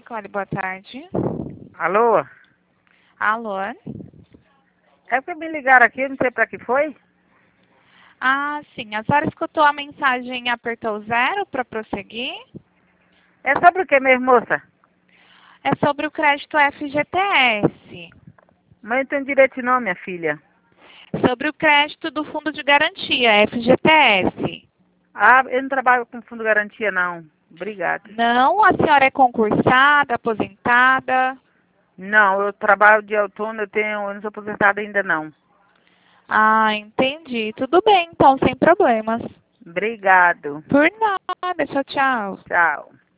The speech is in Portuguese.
Nicole, boa tarde. Alô? Alô? É porque me ligaram aqui, não sei pra que foi. Ah, sim. A senhora escutou a mensagem e apertou 0 para prosseguir? É sobre o que mesmo, moça? É sobre o crédito FGTS. Mas eu não tenho direito não, minha filha. Sobre o crédito do Fundo de Garantia, FGTS. Ah, eu não trabalho com fundo garantia, não. Obrigada. Não, a senhora é concursada, aposentada? Não, eu trabalho de autônomo, eu não sou aposentada ainda, não. Ah, entendi. Tudo bem, então, sem problemas. Obrigado. Por nada. Tchau, tchau. Tchau.